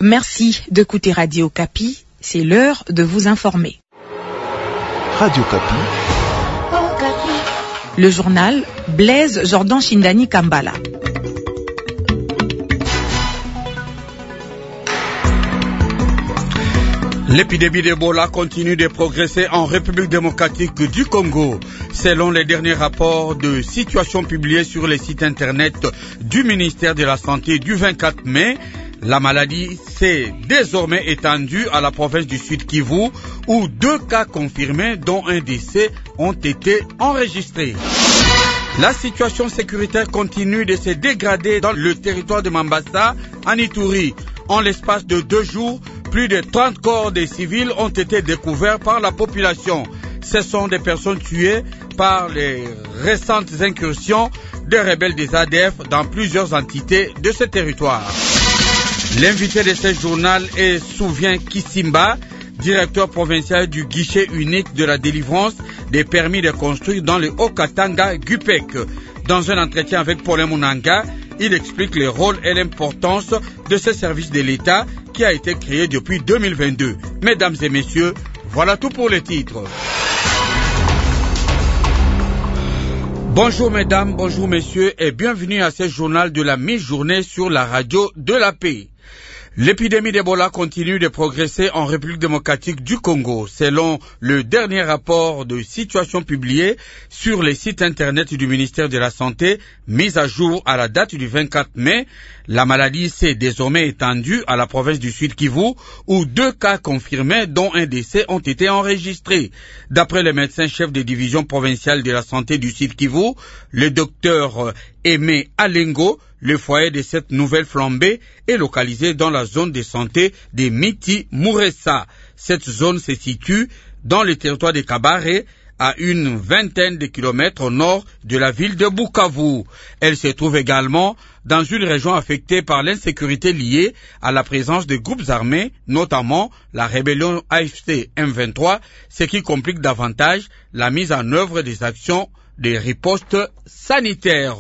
Merci d'écouter Radio Kapi. C'est l'heure de vous informer. Radio Kapi. Le journal Blaise Jordan Shindani Kambala. L'épidémie d'Ebola continue de progresser en République démocratique du Congo. Selon les derniers rapports de situation publiés sur les sites internet du ministère de la Santé du 24 mai, la maladie s'est désormais étendue à la province du Sud Kivu, où 2 cas confirmés, dont un décès, ont été enregistrés. La situation sécuritaire continue de se dégrader dans le territoire de Mambasa, en Ituri. En l'espace de 2 jours, plus de 30 corps de civils ont été découverts par la population. Ce sont des personnes tuées par les récentes incursions des rebelles des ADF dans plusieurs entités de ce territoire. L'invité de ce journal est Souvien Kisimba, directeur provincial du guichet unique de la délivrance des permis de construire dans le Haut-Katanga Gupek. Dans un entretien avec Paulin Munanga, il explique le rôle et l'importance de ce service de l'État qui a été créé depuis 2022. Mesdames et messieurs, voilà tout pour les titres. Bonjour mesdames, bonjour messieurs et bienvenue à ce journal de la mi-journée sur la radio de la paix. L'épidémie d'Ebola continue de progresser en République démocratique du Congo. Selon le dernier rapport de situation publié sur les sites internet du ministère de la Santé, mis à jour à la date du 24 mai, la maladie s'est désormais étendue à la province du Sud Kivu, où 2 cas confirmés, dont un décès, ont été enregistrés. D'après le médecin-chef de division provinciale de la santé du Sud Kivu, le docteur Aimé Alengo, le foyer de cette nouvelle flambée est localisé dans la zone de santé de Miti Mouressa. Cette zone se situe dans le territoire de Kabare, à une vingtaine de kilomètres au nord de la ville de Bukavu. Elle se trouve également dans une région affectée par l'insécurité liée à la présence de groupes armés, notamment la rébellion AFC M23, ce qui complique davantage la mise en œuvre des actions de riposte sanitaire.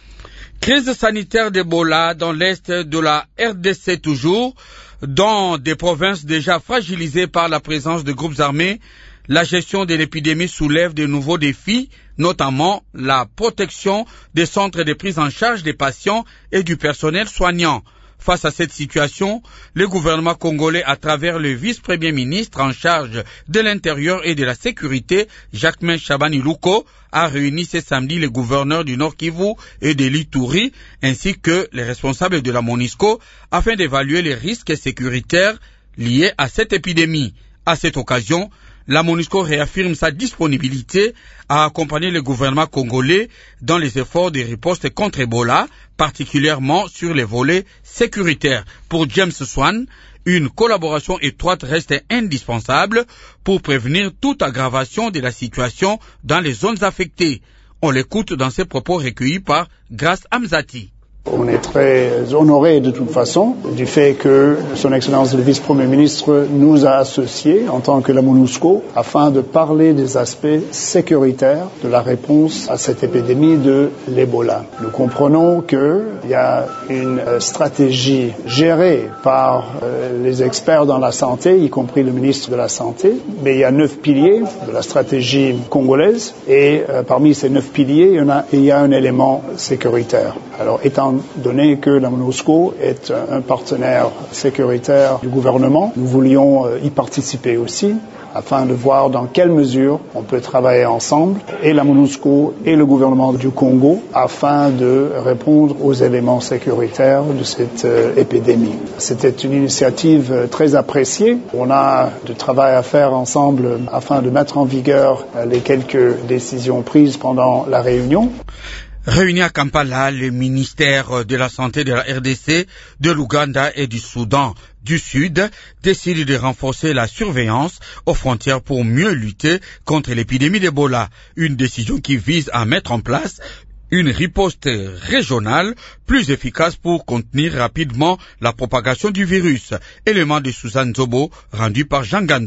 Crise sanitaire d'Ebola dans l'est de la RDC toujours, dans des provinces déjà fragilisées par la présence de groupes armés. La gestion de l'épidémie soulève de nouveaux défis, notamment la protection des centres de prise en charge des patients et du personnel soignant. Face à cette situation, le gouvernement congolais, à travers le vice-premier ministre en charge de l'Intérieur et de la Sécurité, Jacquemain Chabani-Luko, a réuni ce samedi les gouverneurs du Nord Kivu et de l'Ituri, ainsi que les responsables de la MONUSCO, afin d'évaluer les risques sécuritaires liés à cette épidémie. À cette occasion, la MONUSCO réaffirme sa disponibilité à accompagner le gouvernement congolais dans les efforts de riposte contre Ebola, particulièrement sur les volets sécuritaires. Pour James Swan, une collaboration étroite reste indispensable pour prévenir toute aggravation de la situation dans les zones affectées. On l'écoute dans ses propos recueillis par Grace Amzati. On est très honoré de toute façon du fait que son Excellence le Vice-Premier ministre nous a associés en tant que la MONUSCO afin de parler des aspects sécuritaires de la réponse à cette épidémie de l'Ebola. Nous comprenons qu'il y a une stratégie gérée par les experts dans la santé, y compris le ministre de la Santé, mais il y a 9 piliers de la stratégie congolaise et parmi ces 9 piliers, il y a un élément sécuritaire. Alors, étant donné que la MONUSCO est un partenaire sécuritaire du gouvernement, nous voulions y participer aussi afin de voir dans quelle mesure on peut travailler ensemble, et la MONUSCO et le gouvernement du Congo, afin de répondre aux éléments sécuritaires de cette épidémie. C'était une initiative très appréciée. On a du travail à faire ensemble afin de mettre en vigueur les quelques décisions prises pendant la réunion. Réunis à Kampala, les ministères de la Santé de la RDC, de l'Ouganda et du Soudan du Sud décident de renforcer la surveillance aux frontières pour mieux lutter contre l'épidémie d'Ebola. Une décision qui vise à mettre en place une riposte régionale plus efficace pour contenir rapidement la propagation du virus. Élément de Suzanne Zobo rendu par Jean Gando.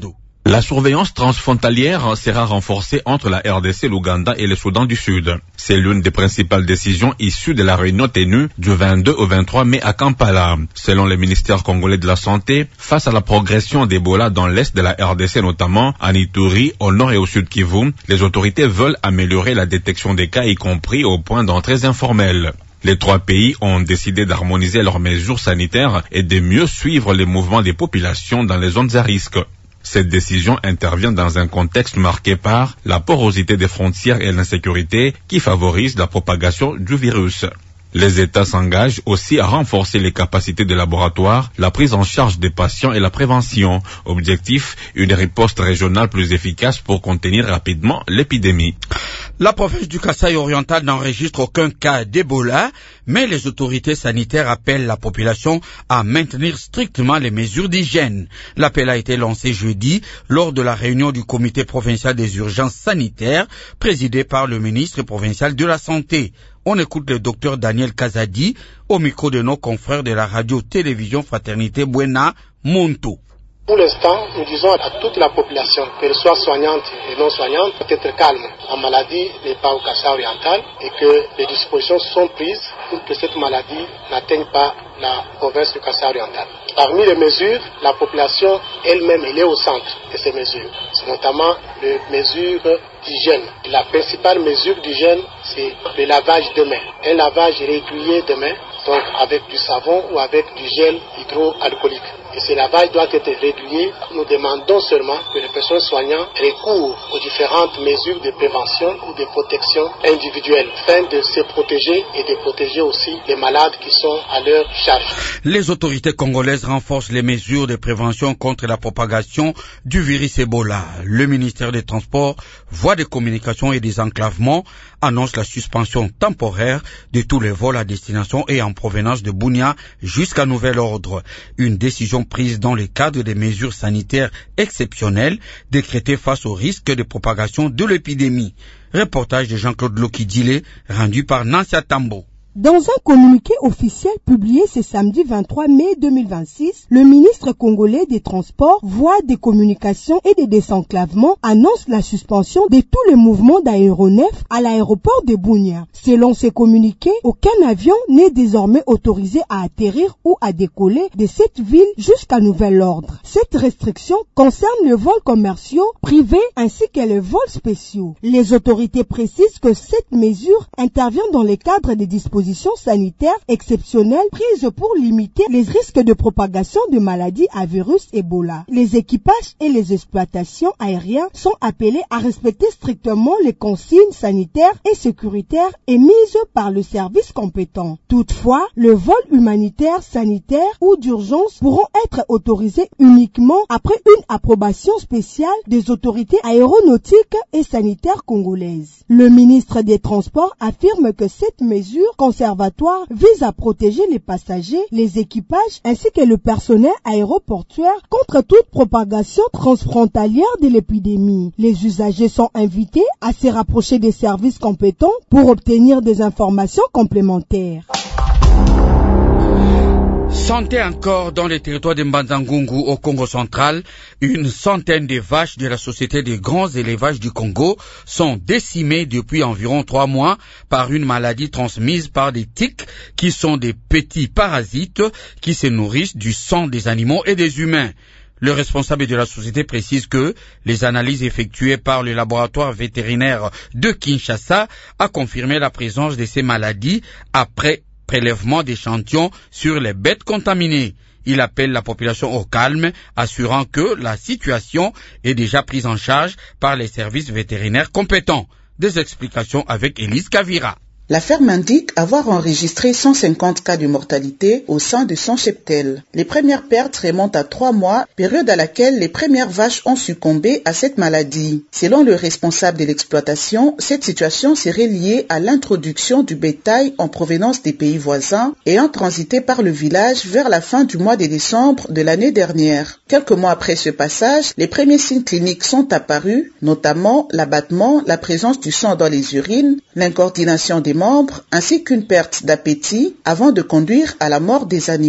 La surveillance transfrontalière sera renforcée entre la RDC, l'Ouganda et le Soudan du Sud. C'est l'une des principales décisions issues de la réunion tenue du 22 au 23 mai à Kampala. Selon le ministère congolais de la Santé, face à la progression d'Ebola dans l'est de la RDC, notamment en Ituri, au nord et au sud Kivu, les autorités veulent améliorer la détection des cas, y compris aux points d'entrée informels. Les 3 pays ont décidé d'harmoniser leurs mesures sanitaires et de mieux suivre les mouvements des populations dans les zones à risque. Cette décision intervient dans un contexte marqué par la porosité des frontières et l'insécurité qui favorise la propagation du virus. Les États s'engagent aussi à renforcer les capacités des laboratoires, la prise en charge des patients et la prévention. Objectif, une riposte régionale plus efficace pour contenir rapidement l'épidémie. La province du Kasaï oriental n'enregistre aucun cas d'Ebola, mais les autorités sanitaires appellent la population à maintenir strictement les mesures d'hygiène. L'appel a été lancé jeudi lors de la réunion du comité provincial des urgences sanitaires, présidé par le ministre provincial de la Santé. On écoute le docteur Daniel Kazadi au micro de nos confrères de la radio-télévision Fraternité Buena, Monto. Pour l'instant, nous disons à toute la population, qu'elle soit soignante et non soignante, d'être calme. La maladie n'est pas au Kasaï oriental et que les dispositions sont prises pour que cette maladie n'atteigne pas la province du Kasaï oriental. Parmi les mesures, la population elle-même elle est au centre de ces mesures. C'est notamment les mesures d'hygiène. La principale mesure d'hygiène, c'est le lavage de mains. Un lavage régulier de mains, donc avec du savon ou avec du gel hydroalcoolique. Et ce lavage doit être régulier. Nous demandons seulement que les personnes soignantes recourent aux différentes mesures de prévention ou de protection individuelle, afin de se protéger et de protéger aussi les malades qui sont à leur charge. Les autorités congolaises renforcent les mesures de prévention contre la propagation du virus Ebola. Le ministère des Transports, Voies de communication et des enclavements annonce la suspension temporaire de tous les vols à destination et en provenance de Bunia jusqu'à nouvel ordre. Une décision prise dans le cadre des mesures sanitaires exceptionnelles décrétées face au risque de propagation de l'épidémie. Reportage de Jean-Claude Lokidile rendu par Nancy Tambo. Dans un communiqué officiel publié ce samedi 23 mai 2026, le ministre congolais des Transports, Voies des communications et des désenclavements annonce la suspension de tous les mouvements d'aéronefs à l'aéroport de Bunia. Selon ce communiqué, aucun avion n'est désormais autorisé à atterrir ou à décoller de cette ville jusqu'à nouvel ordre. Cette restriction concerne les vols commerciaux, privés ainsi que les vols spéciaux. Les autorités précisent que cette mesure intervient dans le cadre des dispositions sanitaires exceptionnelles prises pour limiter les risques de propagation de maladies à virus Ebola. Les équipages et les exploitations aériennes sont appelés à respecter strictement les consignes sanitaires et sécuritaires émises par le service compétent. Toutefois, le vol humanitaire, sanitaire ou d'urgence pourront être autorisés uniquement après une approbation spéciale des autorités aéronautiques et sanitaires congolaises. Le ministre des Transports affirme que cette mesure conservatoire vise à protéger les passagers, les équipages ainsi que le personnel aéroportuaire contre toute propagation transfrontalière de l'épidémie. Les usagers sont invités à se rapprocher des services compétents pour obtenir des informations complémentaires. Santé encore dans les territoires de Mbanzangungu au Congo central. Une centaine de vaches de la Société des grands élevages du Congo sont décimées depuis environ 3 mois par une maladie transmise par des tiques qui sont des petits parasites qui se nourrissent du sang des animaux et des humains. Le responsable de la société précise que les analyses effectuées par le laboratoire vétérinaire de Kinshasa a confirmé la présence de ces maladies après prélèvement d'échantillons sur les bêtes contaminées. Il appelle la population au calme, assurant que la situation est déjà prise en charge par les services vétérinaires compétents. Des explications avec Élise Kavira. La ferme indique avoir enregistré 150 cas de mortalité au sein de son cheptel. Les premières pertes remontent à 3 mois, période à laquelle les premières vaches ont succombé à cette maladie. Selon le responsable de l'exploitation, cette situation serait liée à l'introduction du bétail en provenance des pays voisins ayant transité par le village vers la fin du mois de décembre de l'année dernière. Quelques mois après ce passage, les premiers signes cliniques sont apparus, notamment l'abattement, la présence du sang dans les urines, l'incoordination des membres ainsi qu'une perte d'appétit avant de conduire à la mort des animaux.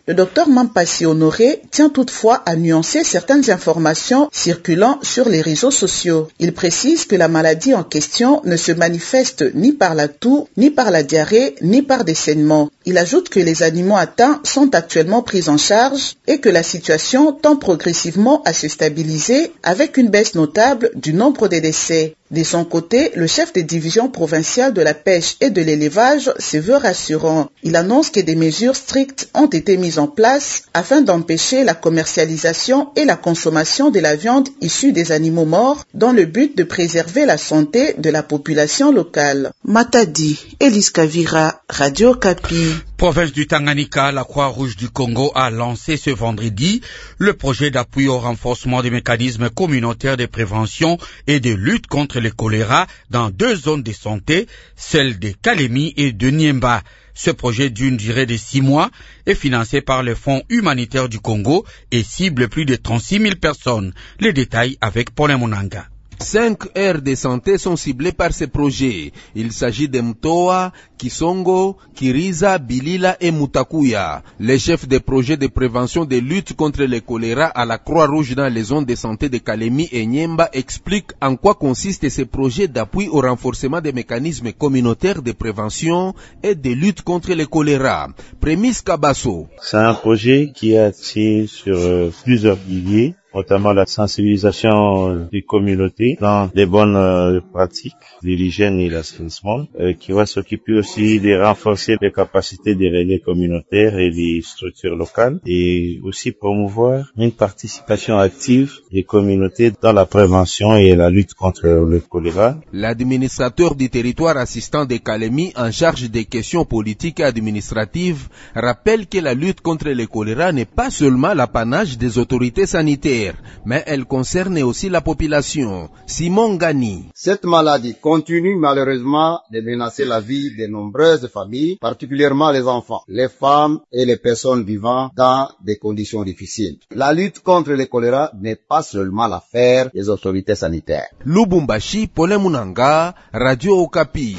Le docteur Mampassi Honoré tient toutefois à nuancer certaines informations circulant sur les réseaux sociaux. Il précise que la maladie en question ne se manifeste ni par la toux, ni par la diarrhée, ni par des saignements. Il ajoute que les animaux atteints sont actuellement pris en charge et que la situation tend progressivement à se stabiliser avec une baisse notable du nombre des décès. De son côté, le chef des divisions provinciales de la pêche et de l'élevage se veut rassurant. Il annonce que des mesures strictes ont été mises en place afin d'empêcher la commercialisation et la consommation de la viande issue des animaux morts dans le but de préserver la santé de la population locale. Matadi, Elise Kavira, Radio Kapi. Province du Tanganyika, la Croix-Rouge du Congo a lancé ce vendredi le projet d'appui au renforcement des mécanismes communautaires de prévention et de lutte contre le choléra dans 2 zones de santé, celles de Kalemi et de Niemba. Ce projet d'une durée de 6 mois est financé par le Fonds humanitaire du Congo et cible plus de 36 000 personnes. Les détails avec Paulin Monanga. 5 aires de santé sont ciblées par ces projets. Il s'agit de Mtoa, Kisongo, Kiriza, Bilila et Mutakuya. Les chefs des projets de prévention de lutte contre le choléra à la Croix-Rouge dans les zones de santé de Kalemi et Niemba expliquent en quoi consistent ces projets d'appui au renforcement des mécanismes communautaires de prévention et de lutte contre le choléra. Prémisse Kabasso. C'est un projet qui est axé sur plusieurs piliers, notamment la sensibilisation des communautés dans les bonnes pratiques de l'hygiène et l'assainissement, qui va s'occuper aussi de renforcer les capacités des relais communautaires et des structures locales, et aussi promouvoir une participation active des communautés dans la prévention et la lutte contre le choléra. L'administrateur du territoire assistant de Kalemi en charge des questions politiques et administratives rappelle que la lutte contre le choléra n'est pas seulement l'apanage des autorités sanitaires, mais elle concerne aussi la population. Simon Gani. Cette maladie continue malheureusement de menacer la vie de nombreuses familles, particulièrement les enfants, les femmes et les personnes vivant dans des conditions difficiles. La lutte contre le choléra n'est pas seulement l'affaire des autorités sanitaires. Lubumbashi, Paulin Munanga, Radio Okapi.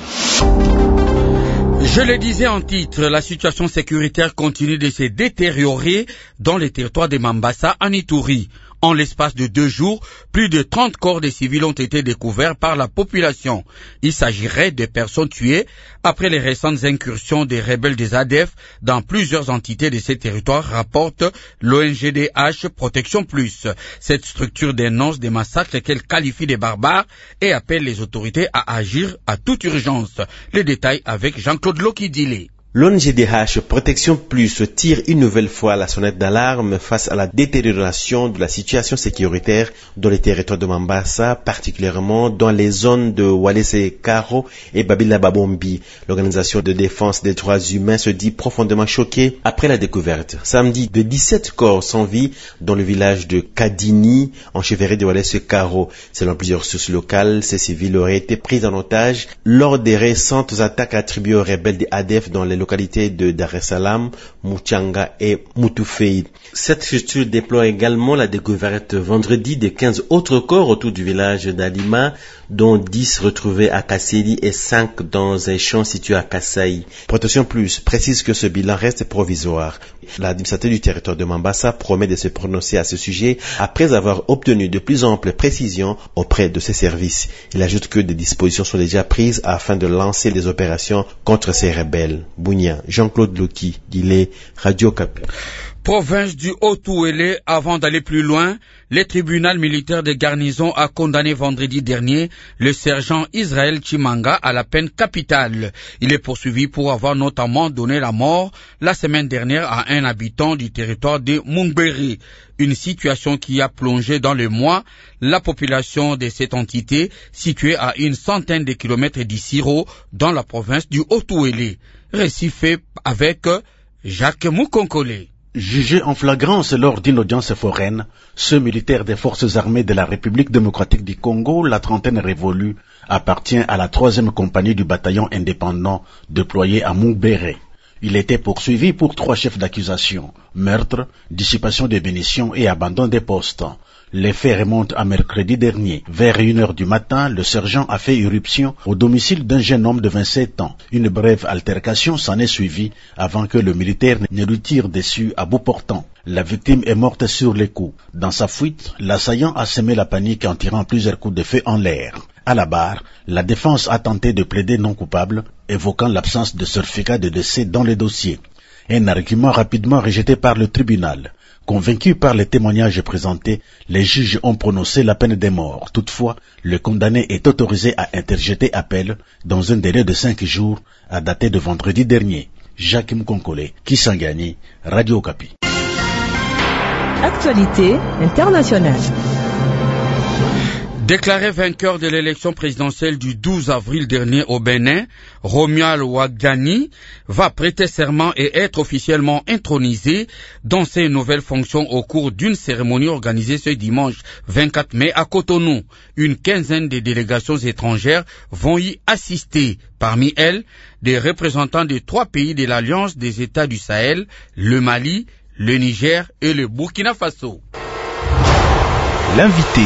Je le disais en titre, la situation sécuritaire continue de se détériorer dans les territoires de Mambasa en Ituri. En l'espace de 2 jours, plus de 30 corps de civils ont été découverts par la population. Il s'agirait de personnes tuées après les récentes incursions des rebelles des ADF dans plusieurs entités de ces territoires, rapporte l'ONGDH Protection Plus. Cette structure dénonce des massacres qu'elle qualifie de barbares et appelle les autorités à agir à toute urgence. Les détails avec Jean-Claude Lokidile. L'ONGDH Protection Plus tire une nouvelle fois la sonnette d'alarme face à la détérioration de la situation sécuritaire dans les territoires de Mambasa, particulièrement dans les zones de Walese Karo et Babila Babombi. L'organisation de défense des droits humains se dit profondément choquée après la découverte samedi de 17 corps sans vie dans le village de Kadini, en chefferie de Walese Karo. Selon plusieurs sources locales, ces civils auraient été pris en otage lors des récentes attaques attribuées aux rebelles des ADF dans les localités de Dar es Salaam, Muchanga et Mutufei. Cette structure déploie également la découverte vendredi de 15 autres corps autour du village d'Alima, dont 10 retrouvés à Kasseli et 5 dans un champ situé à Kasaï. Protection Plus précise que ce bilan reste provisoire. L'administrateur du territoire de Mambasa promet de se prononcer à ce sujet après avoir obtenu de plus amples précisions auprès de ses services. Il ajoute que des dispositions sont déjà prises afin de lancer des opérations contre ces rebelles. Bounia, Jean-Claude Loki, Guillet, Radio Kapi. Province du Haut-Ouélé, avant d'aller plus loin, le tribunal militaire de garnison a condamné vendredi dernier le sergent Israël Chimanga à la peine capitale. Il est poursuivi pour avoir notamment donné la mort la semaine dernière à un habitant du territoire de Mungberi. Une situation qui a plongé dans le mois la population de cette entité située à une centaine de kilomètres d'Issiro dans la province du Haut-Ouélé. Récit fait avec Jacques Moukonkole. Jugé en flagrance lors d'une audience foraine, ce militaire des forces armées de la République démocratique du Congo, la trentaine révolue, appartient à la 3e compagnie du bataillon indépendant déployé à Mumbere. Il était poursuivi pour 3 chefs d'accusation: meurtre, dissipation des munitions et abandon des postes. Les faits remontent à mercredi dernier. Vers 1h du matin, le sergent a fait irruption au domicile d'un jeune homme de 27 ans. Une brève altercation s'en est suivie avant que le militaire ne lui tire dessus à bout portant. La victime est morte sur les coups. Dans sa fuite, l'assaillant a semé la panique en tirant plusieurs coups de feu en l'air. À la barre, la défense a tenté de plaider non coupable, évoquant l'absence de certificat de décès dans le dossier. Un argument rapidement rejeté par le tribunal. Convaincus par les témoignages présentés, les juges ont prononcé la peine de mort. Toutefois, le condamné est autorisé à interjeter appel dans un délai de 5 jours à dater de vendredi dernier. Jacques Mkonkole, Kisangani, Radio Okapi. Actualité internationale. Déclaré vainqueur de l'élection présidentielle du 12 avril dernier au Bénin, Romuald Wagani va prêter serment et être officiellement intronisé dans ses nouvelles fonctions au cours d'une cérémonie organisée ce dimanche 24 mai à Cotonou. Une quinzaine de délégations étrangères vont y assister. Parmi elles, des représentants de 3 pays de l'Alliance des États du Sahel, le Mali, le Niger et le Burkina Faso. L'invité.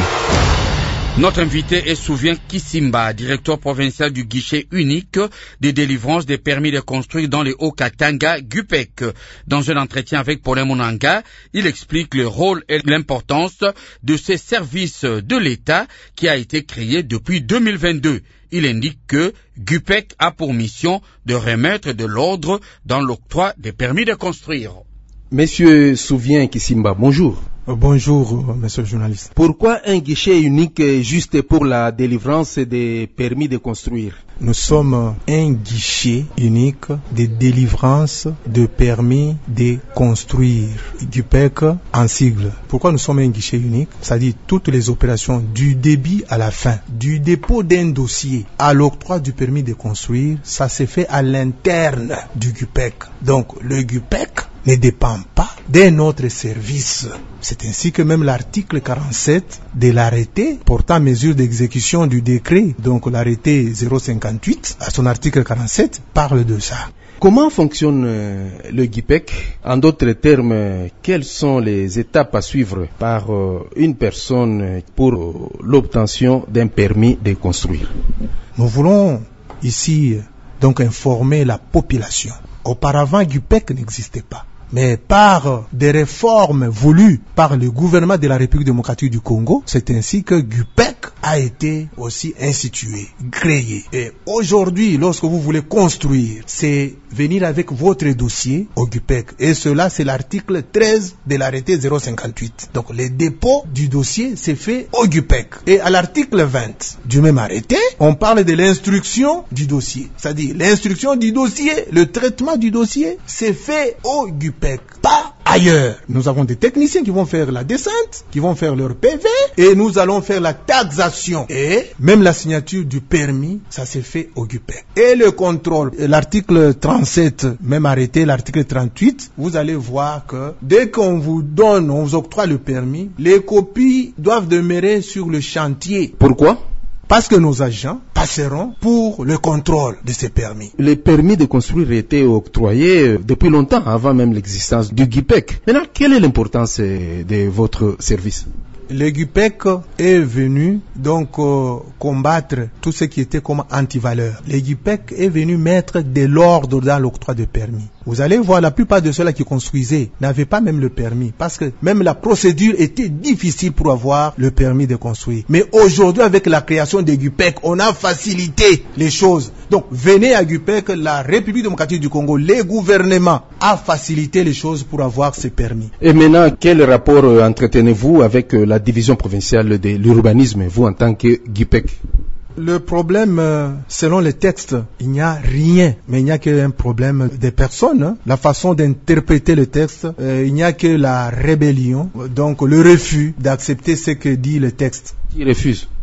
Notre invité est Souvien Kisimba, directeur provincial du guichet unique de délivrance des permis de construire dans les Haut-Katanga, GUPEC. Dans un entretien avec Paulin Monanga, il explique le rôle et l'importance de ces services de l'État qui a été créé depuis 2022. Il indique que GUPEC a pour mission de remettre de l'ordre dans l'octroi des permis de construire. Monsieur Souvien Kisimba, bonjour. Bonjour, monsieur le journaliste. Pourquoi un guichet unique juste pour la délivrance des permis de construire? Nous sommes un guichet unique de délivrance de permis de construire, GUPEC en sigle. Pourquoi nous sommes un guichet unique? C'est-à-dire toutes les opérations du début à la fin, du dépôt d'un dossier à l'octroi du permis de construire, ça se fait à l'interne du GUPEC. Donc le GUPEC ne dépend pas d'un autre service. C'est ainsi que même l'article 47 de l'arrêté portant mesure d'exécution du décret, donc l'arrêté 058, à son article 47, parle de ça. Comment fonctionne le GUPEC? En d'autres termes, quelles sont les étapes à suivre par une personne pour l'obtention d'un permis de construire? Nous voulons ici donc informer la population. Auparavant, GUPEC n'existait pas. Mais par des réformes voulues par le gouvernement de la République démocratique du Congo, c'est ainsi que GUPEC a été aussi institué, créé. Et aujourd'hui, lorsque vous voulez construire, c'est venir avec votre dossier au GUPEC. Et cela, c'est l'article 13 de l'arrêté 058. Donc, le dépôt du dossier, c'est fait au GUPEC. Et à l'article 20 du même arrêté, on parle de l'instruction du dossier. C'est-à-dire, l'instruction du dossier, le traitement du dossier, c'est fait au GUPEC, pas ailleurs. Nous avons des techniciens qui vont faire la descente, qui vont faire leur PV, et nous allons faire la taxation. Et même la signature du permis, ça s'est fait au GUPEC. Et le contrôle, l'article 37, même arrêté, l'article 38, vous allez voir que dès qu'on vous donne, on vous octroie le permis, les copies doivent demeurer sur le chantier. Pourquoi? Parce que nos agents passeront pour le contrôle de ces permis. Les permis de construire étaient octroyés depuis longtemps, avant même l'existence du GUPEC. Maintenant, quelle est l'importance de votre service? Le GUPEC est venu donc combattre tout ce qui était comme antivaleur. Le GUPEC est venu mettre de l'ordre dans l'octroi de permis. Vous allez voir, la plupart de ceux-là qui construisaient n'avaient pas même le permis, parce que même la procédure était difficile pour avoir le permis de construire. Mais aujourd'hui, avec la création des GUPEC, on a facilité les choses. Donc, venez à GUPEC, la République démocratique du Congo, les gouvernements a facilité les choses pour avoir ces permis. Et maintenant, quel rapport entretenez-vous avec la division provinciale de l'urbanisme, vous en tant que GUPEC? Le problème, selon les textes, il n'y a rien, mais il n'y a qu'un problème des personnes. La façon d'interpréter le texte, il n'y a que la rébellion, donc le refus d'accepter ce que dit le texte. Qui refuse?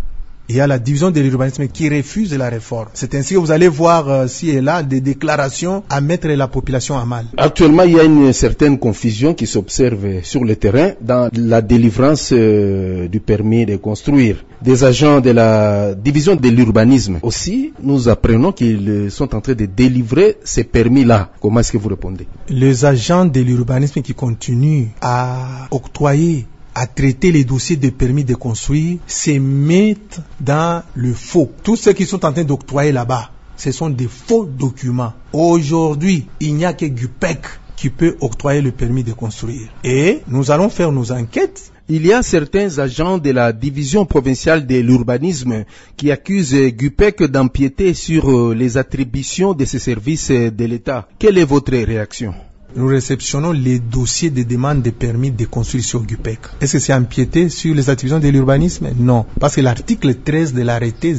il y a la division de l'urbanisme qui refuse la réforme. C'est ainsi que vous allez voir ci et là des déclarations à mettre la population à mal. Actuellement, il y a une certaine confusion qui s'observe sur le terrain dans la délivrance du permis de construire. Des agents de la division de l'urbanisme aussi, nous apprenons qu'ils sont en train de délivrer ces permis-là. Comment est-ce que vous répondez? Les agents de l'urbanisme qui continuent à octroyer, à traiter les dossiers de permis de construire, se mettent dans le faux. Tous ceux qui sont en train d'octroyer là-bas, ce sont des faux documents. Aujourd'hui, il n'y a que GUPEC qui peut octroyer le permis de construire. Et nous allons faire nos enquêtes. Il y a certains agents de la division provinciale de l'urbanisme qui accusent GUPEC d'empiéter sur les attributions de ces services de l'État. Quelle est votre réaction? Nous réceptionnons les dossiers de demande de permis de construire sur GUPEC. Est-ce que c'est empiété sur les attributions de l'urbanisme? Non. Parce que l'article 13 de l'arrêté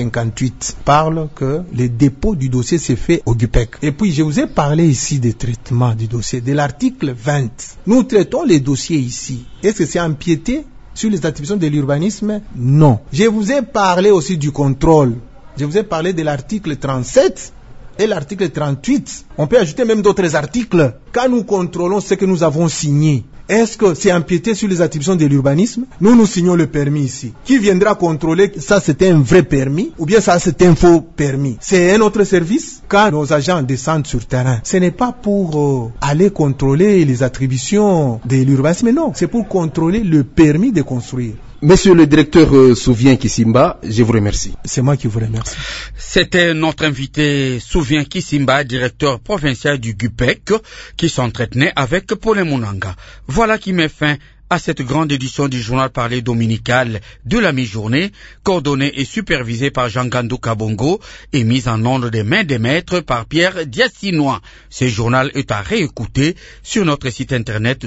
058 parle que le dépôt du dossier s'est fait au GUPEC. Et puis, je vous ai parlé ici des traitements du dossier. De l'article 20, nous traitons les dossiers ici. Est-ce que c'est empiété sur les attributions de l'urbanisme? Non. Je vous ai parlé aussi du contrôle. Je vous ai parlé de l'article 37 et l'article 38. On peut ajouter même d'autres articles. Quand nous contrôlons ce que nous avons signé, est-ce que c'est empiété sur les attributions de l'urbanisme? Nous signons le permis ici. Qui viendra contrôler ça c'était un vrai permis ou bien ça c'est un faux permis? C'est un autre service. Quand nos agents descendent sur terrain, ce n'est pas pour aller contrôler les attributions de l'urbanisme, non. C'est pour contrôler le permis de construire. Monsieur le directeur Souvien Kisimba, je vous remercie. C'est moi qui vous remercie. C'était notre invité Souvien Kisimba, directeur provincial du GUPEC, qui s'entretenait avec Paul Munanga. Voilà qui met fin à cette grande édition du journal parlé dominical de la mi-journée, coordonnée et supervisée par Jean-Gandou Kabongo et mise en onde des mains des maîtres par Pierre Diassinois. Ce journal est à réécouter sur notre site internet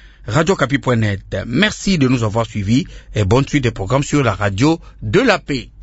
www.radiocapi.net. Merci de nous avoir suivis et bonne suite des programmes sur la radio de la paix.